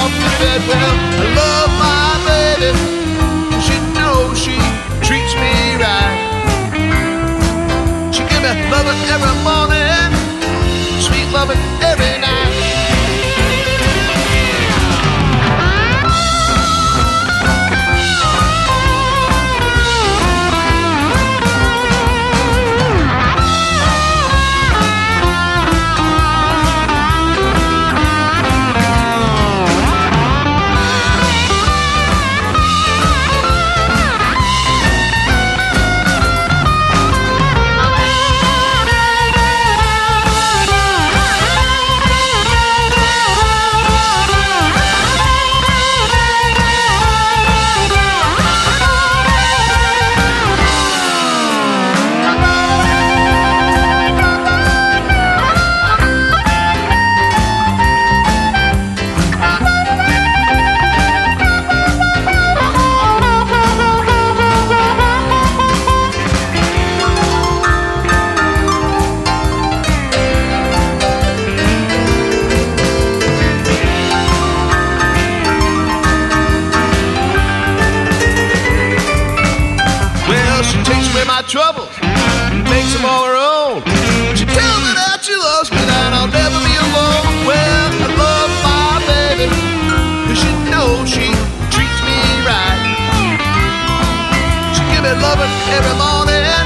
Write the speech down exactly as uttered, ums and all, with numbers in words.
off to bed. Well, I love my baby, she knows she treats me right. She give me loving every morning, sweet loving every night. My troubles, makes them all her own. She tells me that she loves me, that I'll never be alone. Well, I love my baby, cause she knows she treats me right. She give me loving every morning,